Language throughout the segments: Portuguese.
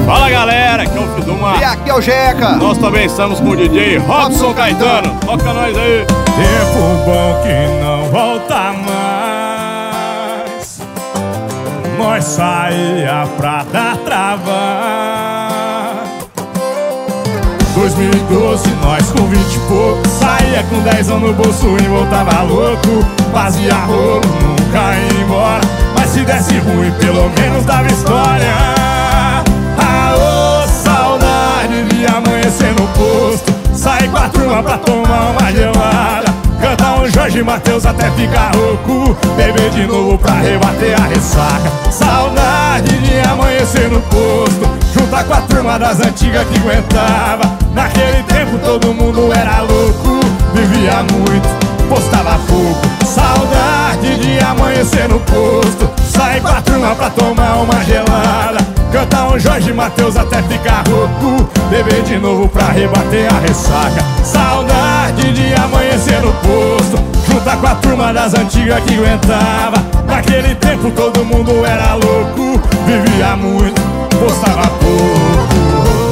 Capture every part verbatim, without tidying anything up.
Fala galera, aqui é o Fiduma. E aqui é o Jeca. Nós também estamos com o D J Robson Caetano. Toca nós aí. Tempo bom que não volta mais. Nós saía pra dar trava. dois mil e doze, nós com vinte e pouco. Saía com dez anos no bolso e voltava louco. Fazia rolo, nunca ia embora. Mas se desse ruim, pelo menos dava história. Aô, saudade de amanhecer no posto. Sai com a turma pra tomar uma gelada. Cantar um Jorge Mateus até ficar rouco. Beber de novo pra rebater a ressaca. Saudade de amanhecer no posto. Juntar com a turma das antigas que aguentava. Naquele tempo todo mundo era louco. Vivia muito, postava pouco. Saudade de amanhecer no posto. Sai com a turma pra tomar uma gelada. Cantar um Jorge Mateus até ficar rouco. Beber de novo pra rebater a ressaca. Saudade de amanhecer no posto. Juntar com a turma das antigas que aguentava. Naquele tempo todo mundo era louco. Vivia muito, postava pouco.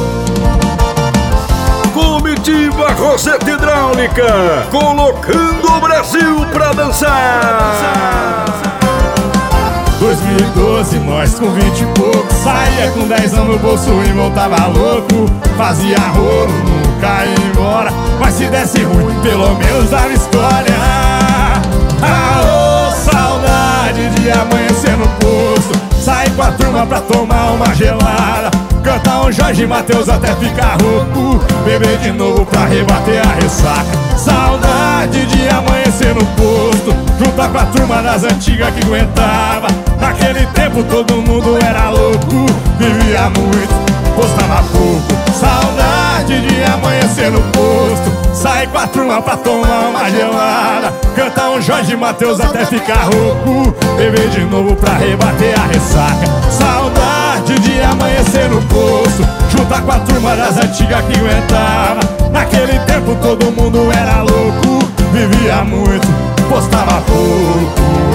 Comitiva Roseta Hidráulica, colocando o Brasil pra dançar. dois mil e doze, nós com vinte e pouco. Saía com dez anos no bolso e voltava louco. Fazia rolo, nunca ia embora. Mas se desse ruim, pelo menos dava história. Aô, saudade de amanhecer no posto. Sair com a turma pra tomar uma gelada. Cantar um Jorge Mateus até ficar rouco. Beber de novo pra rebater a ressaca. Saudade de amanhecer no posto. Juntar com a turma das antigas que aguentava. Naquele tempo todo mundo era louco. Vivia muito, postava pouco. Saudade de amanhecer no posto. Sair com a turma pra tomar uma gelada. Cantar um Jorge Mateus até ficar rouco. Beber de novo pra rebater a ressaca. Saudade de amanhecer no posto. Juntar com a turma das antigas que aguentava. Naquele tempo todo mundo era louco. Vivia muito, postava pouco.